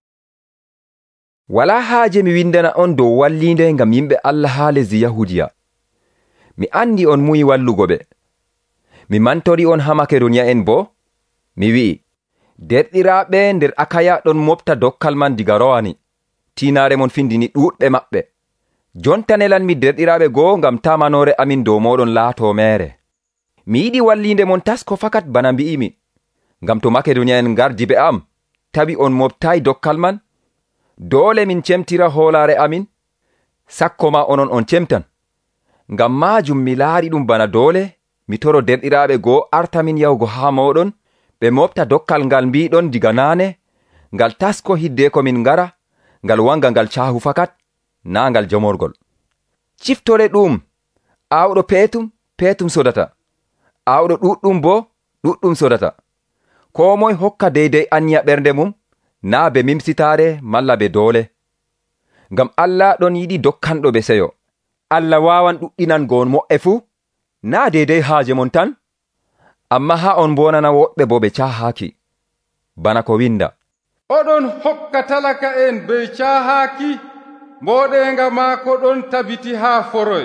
Wala haaje mi windana on dow wallinde ngam yimɓe Allah haa lesdi Yahudiya. Mi andi on muyi wallugo ɓe. Mi mantori on haa Makedoniya en bo, mi wi'i, derɗiraaɓe nder Akaya ɗon mofta dokkal man diga rowani. Tiinaare mon findini ɗuuɗɓe maɓɓe. Jonta nelan mi derɗiraaɓe goo ngam tamanore amin dow moɗon laato meere. Mi yiɗi wallinde mon tasko fakat bana mbi'imi, ngam to Makedoniya en gardi be am, tawi on moftayi dokkal man, doole min cemtira hoolare amin, sakko ma onon on cemtan. Ngam maajum mi laari ɗum bana doole, mi toro derɗiraaɓe goo artamin yahugo haa moɗon, ɓe mofta dokkal ngal mbiɗon diga naane, ngal tasko hidde ko min ngara, ngal wanga ngal caahu fakat, naa ngal jamorgol. Ciftore ɗum, aawɗo peetum, peetum sodata. Aawɗo ɗuɗɗum bo, ɗuɗɗum sodata. Ko moy hokka deydey anniya ɓernde mum, naa be mimsitaare malla be doole. Ngam Allah ɗon yiɗi dokkanɗo be seyo. Allah waawan ɗuɗɗinango on mo'e fuu, naa deydey haaje mon tan, amma haa on bonana woɓɓe bo ɓe caahaaki. Bana ko winda. Oɗon hokka talaka en be caahaaki, mboɗenga maako ɗon tabiti haa foroy.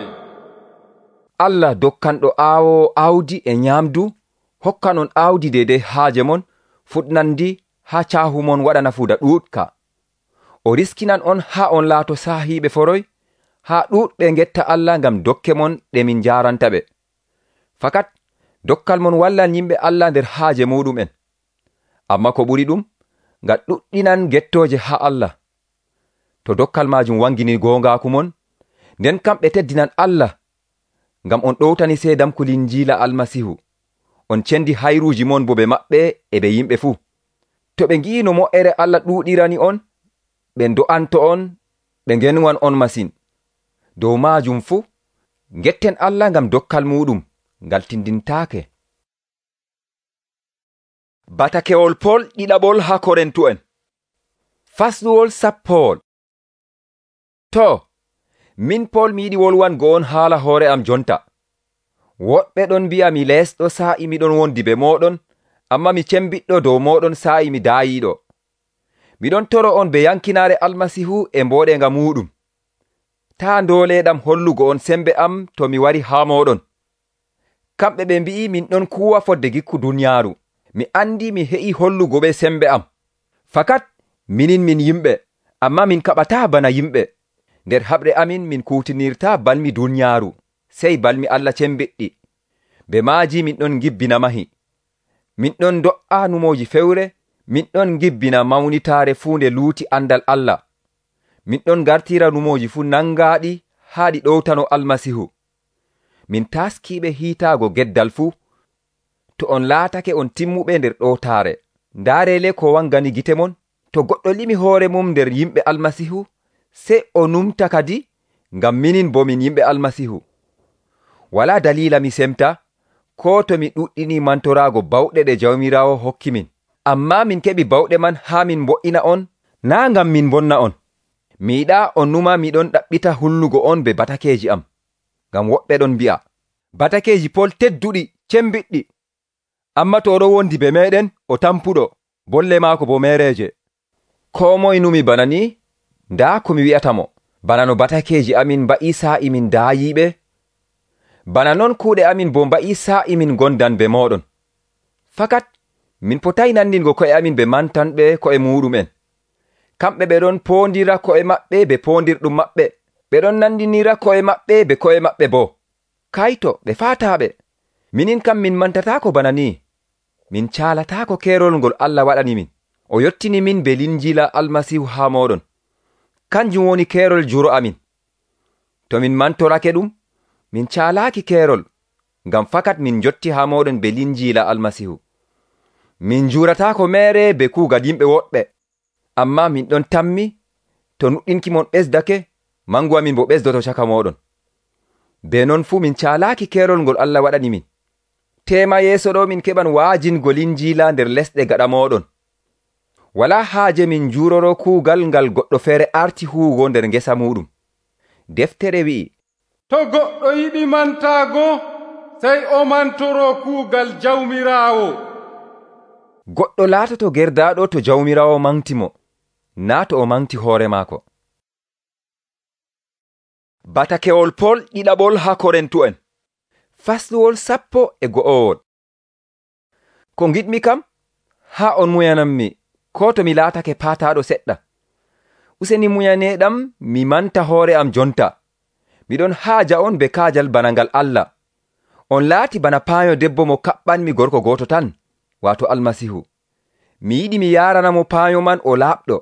Allah dokkanɗo aawo aawdi e nyaamdu, hokkanon aawdi deydey haaje mon, fuɗnandi haa caahu mon waɗana fuuda ɗuuɗka. O riskinan on haa on laato saahiiɓe foroy, haa ɗuuɗɓe ngetta Allah ngam dokke mon ɗe min jaranta ɓe. Fakat dokkal mon wallan yimɓe Allah nder haaje muɗum'en. Amma ko ɓuri ɗum, ngam ɗuɗɗinan gettooje haa Allah. To dokkal majum wangini goongaaku mon, nden kamɓe teddinan Allah, ngam on ɗowtani seedam ko linjiila Almasihu. On cendi hayruuji mon bo ɓe maɓɓe e ɓe yimɓe fuu. To ɓe ngi'i no mo'ere Allah ɗuuɗirani on, ɓe do'anto on, ɓe ngenwan on masin. Dow majum fuu, ngetten Allah ngam dokkal muɗum, ngal tindintaake. Batakewol Pol ɗiɗaɓol haa Korintu'en. Fasluwol 10. To, min Pol mi yiɗi wolwango on haala hoore am jonta. Woɗɓe ɗon mbi'a mi leesɗo sa'i miɗon wondi be moɗon, amma mi cembiɗɗo dow moɗon sa'i mi daayiɗo. Miɗon toro on be yankinaare Almasihu e mboɗenga muɗum. Ta ndooleɗam hollugo on sembe am to mi wari haa moɗon. Kamɓe ɓe mbi'i min ɗon kuwa fodde gikku duniyaaru. Mi andi mi he'i hollugo ɓe sembe am. Fakat minin min yimɓe, amma min kaɓata bana yimɓe. Nder haɓre amin min kutinirta balmi duniyaaru, sey balmi Allah cembiɗɗi. Be maaji min ɗon gibbina mahi. Min ɗon do'a numoji fewre, min ɗon gibbina mawnitaare fuu nde luuti andal Allah. Min ɗon gartira numoji fuu nangaɗi haa ɗi ɗowtano Almasihu. Min taskiɓe hiitaago geddal fuu. to on laatake on timmuɓe nder ɗowtaare. Ndaarele ko wangani gite mon, to goɗɗo limi hoore mum nder yimɓe almasihu, sey o numta kadi, ngam minin bo min yimɓe almasihu. Wala dalila mi semta, ko to mi ɗuɗɗini mantoraago bawɗe ɗe Jawmiraawo hokki min. Amma min keɓi bawɗe man haa min mbo'ina on, naa ngam min bonna on. Mi yiɗaa on numa miɗon ɗaɓɓita hullugo on be batakeeji am, ngam woɓɓe ɗon mbi'a, batakeeji Pol tedduɗi, cembiɗɗi. Amma to oɗo wondi be meɗen, o tampuɗo, bolle maako bo mereeje. Ko moye numi bana ni, ndaa ko mi wi'ata mo, bana no batakeeji amin mba'i sa'i min daayiɓe, bana non kuuɗe amin bo mba'i sa'i min gondan be moɗon. Fakat min potayi nandingo ko'e amin be mantanɓe ko'e muɗum'en. Kamɓe ɓe ɗon poondira ko'e maɓɓe be poondirɗum maɓɓe, ɓe ɗon nandinira ko'e maɓɓe be ko'e maɓɓe bo. Kayto ɓe faataaɓe. Minin kam min mantatako bana ni. Min caalatako keerol ngol Allah waɗani min. O yottini min be linjila almasihu haa moɗon. Kanjum woni keerol juro amin. To min mantorake ɗum, min caalaaki keerol, ngam fakat min jotti haa moɗon be linjila almasihu. Min juratako mere be kuugal yimɓe woɗɓe, amma min ɗon tammi, to nuɗɗinki mon ɓesdake, mangu amin bo ɓesdoto caka moɗon. Be non fu min caalaaki keerol ngol Allah waɗani min. Tema yeeso ɗo min keɓan waajingo linjila nder lesɗe gaɗa moɗon. Wala haaje min juroro kuugal ngal goɗɗo feere arti huugo nder ngesa muɗum. Deftere wi'i, to goɗɗo yiɗi mantago, sey o mantoro kuugal Jawmiraawo. Goɗɗo laatoto gerdaɗo to Jawmiraawo manti mo, naa to o manti hoore maako. Batakewol Pol ɗiɗaɓol ha Korintu'en, fasluwol 11. Ko giɗmi kam, ha on muyanammi, ko to mi laatake paataɗo seɗɗa. Useni muyaneɗam mi manta hoore am jonta. Miɗon haaja on be kaajal bana ngal Allah. On laati bana paayo debbo mo kaɓɓanmi gorko goto tan, wato almasihu. Mi yiɗi mi yaranamo paayo man o laaɓɗo.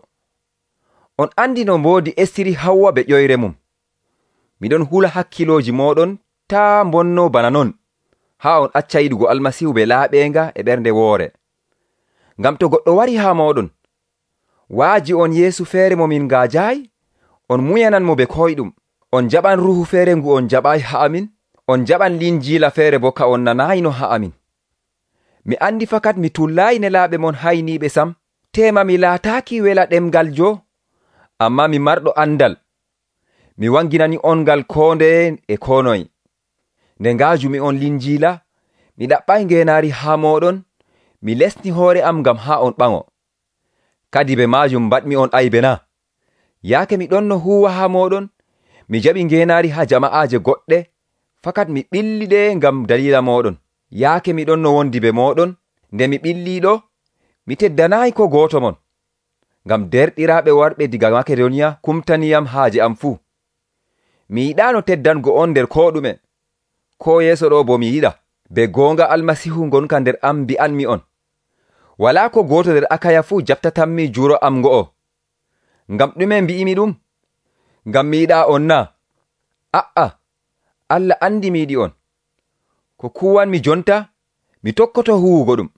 On andi no mboodi Estiri Hawwa be ƴoyre mum. Miɗon hula hakkiloji moɗon ta bonno bana non, ha on acca yiɗugo almasihu be laaɓenga e ɓernde woore. Ngam to goɗɗo wari ha moɗon, waaji on yeesu feere mo min ngaajayi, on muyanan mo be koyɗum. On jaɓan ruhu feere ngu on jaɓayi ha amin, on jaɓan linjila feere bo ka on nanayino ha amin. Mi andi fakat mi tullayi nelaaɓe mon hayniɓe sam, tema mi laataki wela ɗemgal jo, amma mi marɗo andal. Mi wanginani on ngal konde e konoy. Nde ngajumi on linjila, mi ɗaɓɓai ngenari ha moɗon, mi lesni hoore am ngam ha on ɓango. Kadi be majum mbaɗmi on aybe na. Yaake mi ɗon no huwa ha moɗon, mi jaɓi ngenari ha jama'aje goɗɗe, fakat mi ɓilliɗe ngam dalila moɗon. Yaake mi ɗon no wondi be moɗon, nde mi ɓilliɗo, mi teddanayi ko goto mon. Ngam derɗiraɓe warɓe diga Makedoniya kumtaniyam haaje am fuu. Mi yiɗano teddango on nder ko ɗume, ko yeeso ɗo bo mi yiɗa. Be gonga almasihu gonka nder am mbi'anmi on, wala ko goto nder Akaya fuu jaftatanmi juro am go'o. Ngam ɗume mbi'imi ɗum? Ngam mi yiɗa on na? A'a, Allah andi mi yiɗi on. Ko kuwanmi jonta, mi tokkoto huwugo ɗum.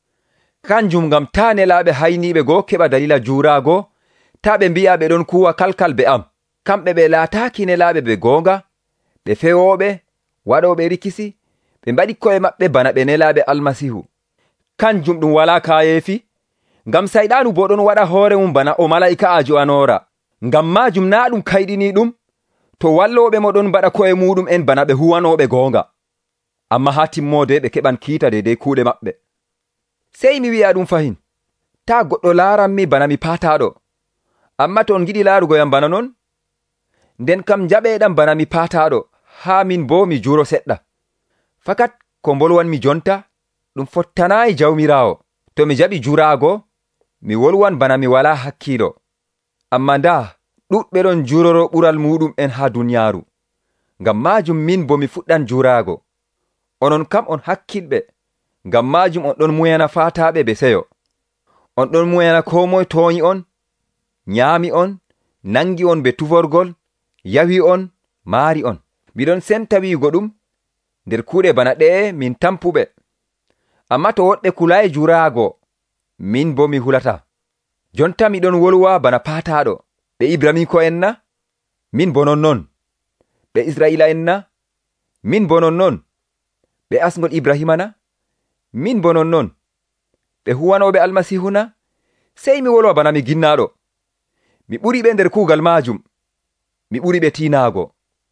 Kanjum ngam ta nelaaɓe hayniɓe go keɓa dalila jurago, ta ɓe mbi'a ɓe ɗon kuwa kalkal be am. Kamɓe ɓe laataki nelaaɓe be gonga, ɓe fewoɓe, waɗoɓe rikisi, ɓe mbaɗi ko'e maɓɓe bana ɓe nelaaɓe almasihu. Kanjum ɗum wala kayefi, ngam sayɗanu bo ɗon waɗa hoore mum bana o mala'ikaajo anora. Ngam majum na ɗum kayɗini ɗum, to walloɓe mo ɗon mbaɗa ko'e muɗum en bana ɓe huwanoɓe gonga. Amma ha timmode ɓe keɓan kiita dedei kuuɗe maɓɓe. Sey mi wi'a ɗum fahin, ta goɗɗo laaranmi bana mi paataɗo. Amma to on giɗi laarugo yam bana non, nden kam jaɓeɗam bana mi paataɗo, ha min bo mi juro seɗɗa. Fakat ko mbolwanmi jonta, ɗum fottanayi Jawmiraawo. To mi jaɓi jurago, mi wolwan bana mi wala hakkilo. Amma nda, ɗuɗɓe ɗon juroro ɓural muɗum en ha duniyaaru. Ngam majum min bo mi fuɗɗan jurago. Onon kam on hakkilɓe, ngam majum on ɗon muyana faataɓe be seyo. On ɗon muyana ko moye tooñi on, nyaami on, nangi on be tuforgol, yawi on, maari on. Miɗon semta wiigo ɗum, nder kuuɗe bana ɗe min tampuɓe. Amma to woɗɓe kulaayi juraago, min bo mi hulata. Jonta miɗon wolwa bana paataɗo. Ɓe Ibraniko'en na? Min bo nonnon. Ɓe Israila'en na? Min bo nonnon. Ɓe asngol Ibrahima na? Min bo nonnon. Ɓe huwanoɓe Almasihu na? Sey mi wolwa bana mi ginnaɗo. Mi ɓuri ɓe nder kuugal majum. Mi ɓuri ɓe tiinaago.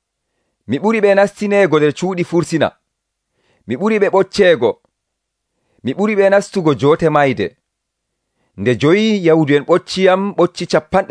Mi ɓuri ɓe nastineego nder cuuɗi fursina. Mi ɓuri ɓe ɓocceego. Mi ɓuri ɓe nastugo joote mayde. Nde joyi Yahudu'en ɓocciyam ɓocci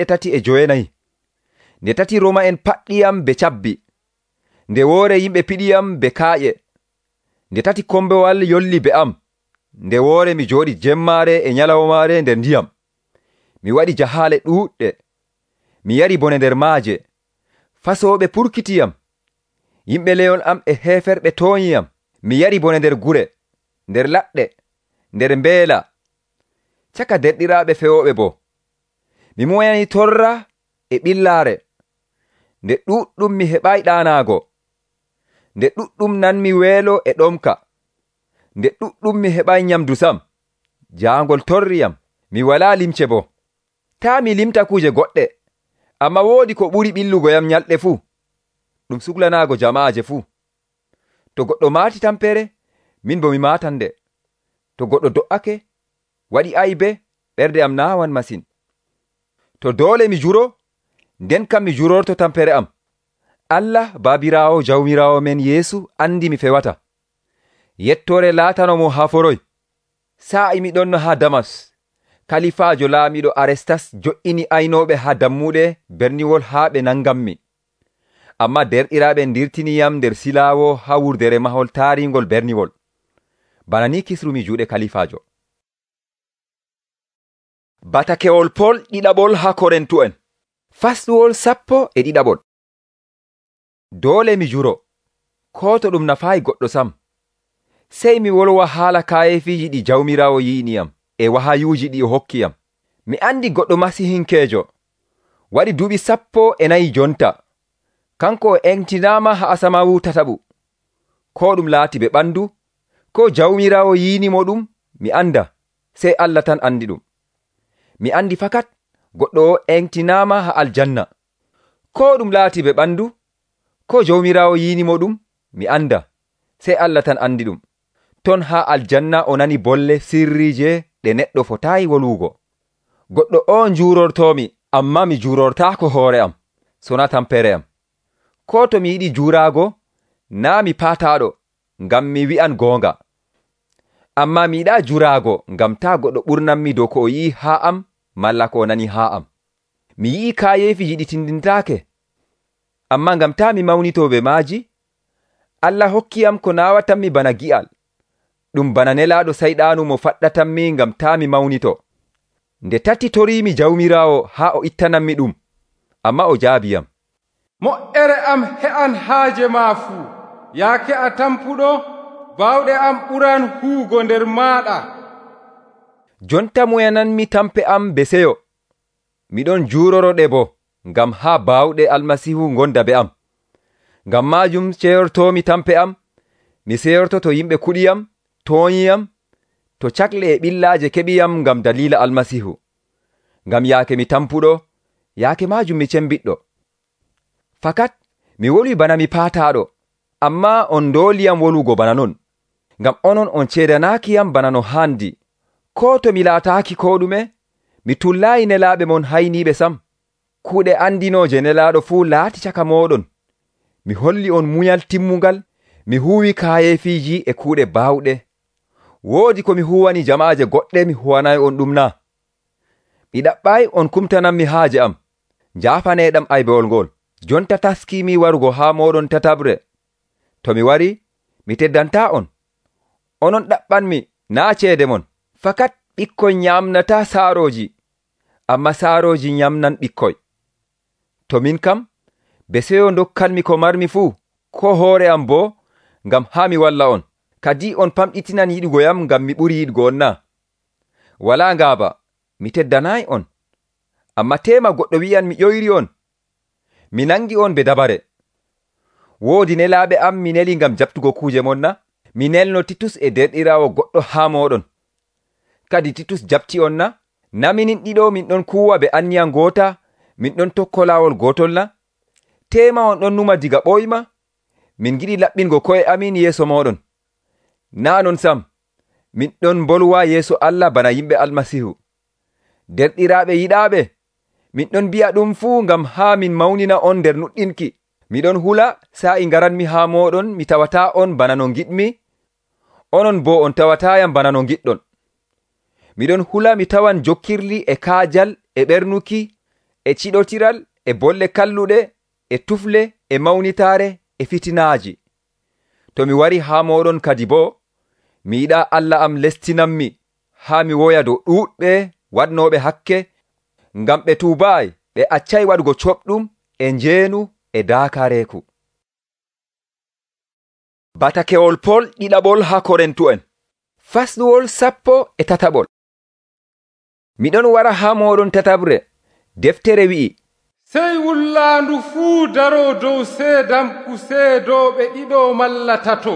39. Nde tati Roma'en paɗɗiyam be cabbi. Nde woore yimɓe piɗiyam be kaaƴe. Nde tati kombewal yolli be am. Nde woore mi jooɗi jemmaare e nyalawmaare nder ndiyam. Mi waɗi jahaale ɗuuɗɗe. Mi yari bone nder maaje. Fasooɓe purkitiyam. Yimɓe leyol am e heeferɓe tooñiyam. Mi yari bone nder gure, nder laɗɗe, nder mbeela. Caka derɗiraaɓe fewoɓe bo. Mi moyani torra e ɓillaare. Nde ɗuɗɗum mi heɓayi ɗaanaago. Nde ɗuɗɗum nanmi weelo e ɗomka. Nde ɗuɗɗum mi heɓayi nyamdu sam. Jaangol torriyam. Mi walaa limce bo. Taa mi limta kuje goɗɗe. Amma woodi ko ɓuri ɓillugo yam nyalɗe fuu. Ɗum suglanaago jamaaje fuu. To goɗɗo maati tampere, min bo mi maatan nde. To goɗɗo do'ake, waɗi aybe, ɓerde am naawan masin. To doole mi juro, nden kam mi jurorto tampere am. Allah baabiraawo jawmiraawo men Yeesu andi mi fewata. Yettore laatanomo haa foroy. Sa'i miɗon haa Damas. Kalifaajo laamiɗo Arestas jo'ini aynooɓe haa dammuɗe berniwol haa ɓe nangammi. Amma derɗiraaɓe ndirtiniyam nder silaawo haa wurdere mahol taaringol berniwol. Bana ni kisrumi juuɗe kalifaajo. Batakewol Pol ɗiɗaɓol haa Korintu'en. Fasɗuwol 12. Doole mi juro, ko to ɗum nafaayi goɗɗo sam. Sey mi wolwa haala kayefiiji ɗi jawmiraawo yi'iniyam e wahayuuji ɗi o hokkiyam. Mi andi goɗɗo masihinkeejo, waɗi duuɓi 14 jonta. Kanko o engtinaama haa Asamawu tataɓu. Ko ɗum laati ɓe ɓandu, ko jawmiraawo yi'inimo ɗum, mi anda, sey Allah tan andi ɗum. Mi andi fakat goɗɗo o engtinaama haa aljanna. Ko ɗum laati ɓe ɓandu, ko jawmiraawo yi'inimo ɗum, mi anda, sey Allah tan andi ɗum. Ton haa aljanna o nani bolle sirriije ɗe neɗɗo fotayi wolwugo. Goɗɗo o njurortomi, amma mi jurortaako hoore am, sona tampere am. Ko to mi yiɗi juraago, naa mi paataɗo, ngam mi wi'an goonga. Amma mi yiɗa juraago, ngam taa goɗɗo ɓurnanmi dow ko o yi'i haa am, malla ko o nani haa am. Mi yi'i kayeefi ɗi tindintaake, amma ngam taa mi mawnito be maaji, Allah hokkiyam ko naawatanmi bana gi'al. Ɗum bana nelaaɗo sayɗaanu mo faɗɗatanmi ngam taa mi mawnito. Nde tati toriimi jawmiraawo haa o ittananmi ɗum, amma o jaabiyam. Mo'ere am he'an haaje maa fuu, yaake a tampuɗo, baawɗe am ɓuran huugo nder maaɗa. Jonta muyananmi tampe am be seyo. Miɗon juuroroɗe bo, ngam haa baawɗe Almasihu gonda be am. Ngam maajum seyortomi tampe am, mi seyortoto yimɓe kuɗiyam, tooñiyam, to cakle e ɓillaaje keɓiyam ngam dalila Almasihu. Ngam yaake mi tampuɗo, yaake maajum mi cembiɗɗo. Fakat mi wolwi bana mi paataɗo, amma on dooliyam wolwugo bana non. Ngam onon on ceedanaakiyam bana no handi. Ko to mi laataaki ko ɗume, mi tullaayi nelaaɓe mon hayniiɓe sam. Kuuɗe andinooje nelaaɗo fuu laati caka mooɗon. Mi holli on munyal timmugal, mi huwi kayefiiji e kuuɗe baawɗe. Woodi ko mi huwani jamaaje goɗɗe mi huwanayi on ɗum na. Mi ɗaɓɓayi on kumtananmi haaje am. Jaafaneeɗam aybewol ngol. Jonta taskimi warugo haa moɗon tatabre. To mi wari, mi teddanta on. Onon ɗaɓɓanmi naa ceede mon. Fakat ɓikkoy nyamnata saaroji, amma saaroji nyamnan ɓikkoy. To min kam, be seyo dokkanmi ko marmi fuu, ko hoore am bo, ngam haa mi walla on. Kadi on famɗitinan yiɗugo yam ngam mi ɓuri yiɗugo on na. Wala ngaaba, mi teddanayi on. Amma tema goɗɗo wi'an mi ƴoyri on. Mi nangi on be dabare. Woodi nelaaɓe am mi neli ngam jabtugo kuje mon na. mi nelno Titus e derɗirawo goɗɗo haa moɗon. Kadi Titus jabti on na? Na minin ɗiɗo min ɗon kuwa be anniyan goota, min ɗon tokko laawol gotol na? Tema on ɗon numa diga ɓoyma? Min giɗi laɓɓingo ko'e amin yeeso moɗon. Na non sam, min ɗon bolwa yeeso Allah bana yimɓe almasihu. Derɗiraaɓe yiɗaaɓe, min ɗon bi'a ɗum fuu ngam haa min mawnina on nder nuɗɗinki. Miɗon hula sa'i ngaranmi haa moɗon mi tawata on bana no giɗmi, onon bo on tawatayam bana no giɗɗon. Miɗon hula mi tawan jokkirli e kaajal e ɓernuki e ciɗotiral e bolle kalluɗe e tufle e mawnitaare e fitinaaji. To mi wari haa moɗon kadi bo, mi yiɗa Allah am lestinanmi haa mi woya dow ɗuuɗɓe waɗnoɓe hakke, ngam ɓe tuubaay ɓe accay waɗugo coɓɗum e njeenu e daakareeku. Batakewol Pol ɗiɗaɓol haa Korintu'en. Fasɗuwol 13. Miɗon wara haa moɗon tatabre. Deftere wi'i, sey wullaandu fuu daro dow seedamku seedooɓe ɗiɗo malla tato.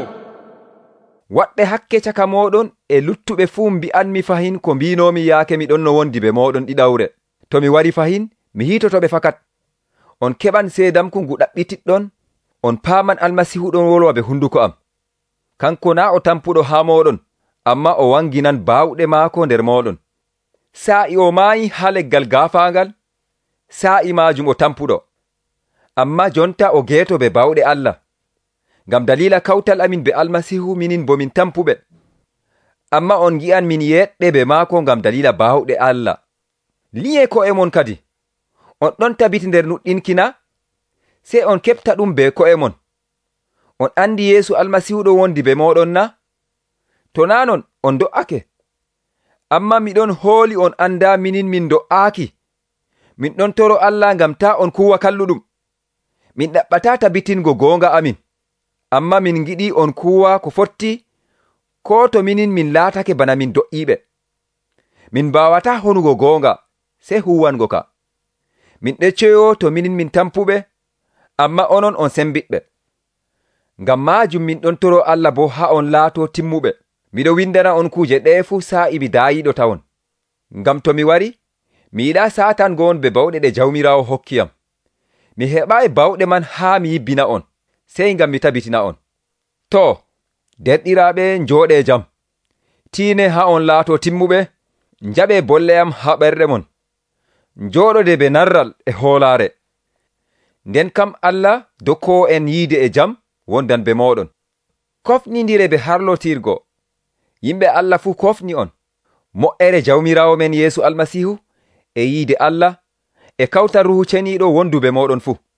Waɗɓe hakke caka moɗon e luttuɓe fuu mbi'anmi fahin ko mbinomi yaake miɗon no wondi be moɗon ɗiɗawre. To mi wari fahin, mi hiitotoɓe fakat. On keɓan seedamku ngu ɗaɓɓitiɗɗon, on paaman almasihu ɗon wolwa be hunduko am. Kanko na o tampuɗo haa moɗon, amma o wanginan baawɗe maako nder moɗon. Sa'i o maayi haa leggal gaafaangal, sa'i maajum o tampuɗo. Amma jonta o geeto be baawɗe Allah. Ngam dalila kawtal amin be almasihu minin bo min tampuɓe. Amma on gi'an min yeɗɗe be maako ngam dalila baawɗe Allah. Liye ko'e mon kadi. On ɗon tabiti nder nuɗɗinkina, sey on keɓta ɗum be ko'e mon. On andi Yeesu almasihu ɗo wondi be moɗon na? To nanon on do'ake. Amma miɗon hooli on anda minin min do'aaki. Min ɗon toro Allah ngam ta on kuwa kalluɗum. Min ɗaɓɓata tabitingo goonga amin. Amma min giɗi on kuwa ko fotti, ko to minin min laatake bana min do'iɓe. Min mbawata honugo goonga, sey huwango ka. Min ɗeccoyo to minin min tampuɓe, amma onon on sembiɗɓe. Ngam majum min ɗon toro Allah bo ha on laato timmuɓe. Miɗo windana on kuje ɗe fu sa'i mi dayiɗo tawon. Ngam to mi wari, mi yiɗa Satan gon be bawɗe ɗe Jawmirawo hokkiyam. Mi heɓai bawɗe man ha mi yibbina on, sey ngam mi tabitina on. To, derɗiraɓe njooɗe jam. Tiine ha on laato timmuɓe, njaɓe bolleyam ha ɓerɗe mon. Njooɗode be narral e hoolaare. Nden kam Allah dokkowo en yiide e jam wondan be moɗon. Kofnindire be harlotirgo. Yimɓe Allah fu kofni on. Mo'ere Jawmirawo men Yeesu almasihu e yiide Allah e kawtal Ruhu Ceniiɗo wondu be moɗon fu.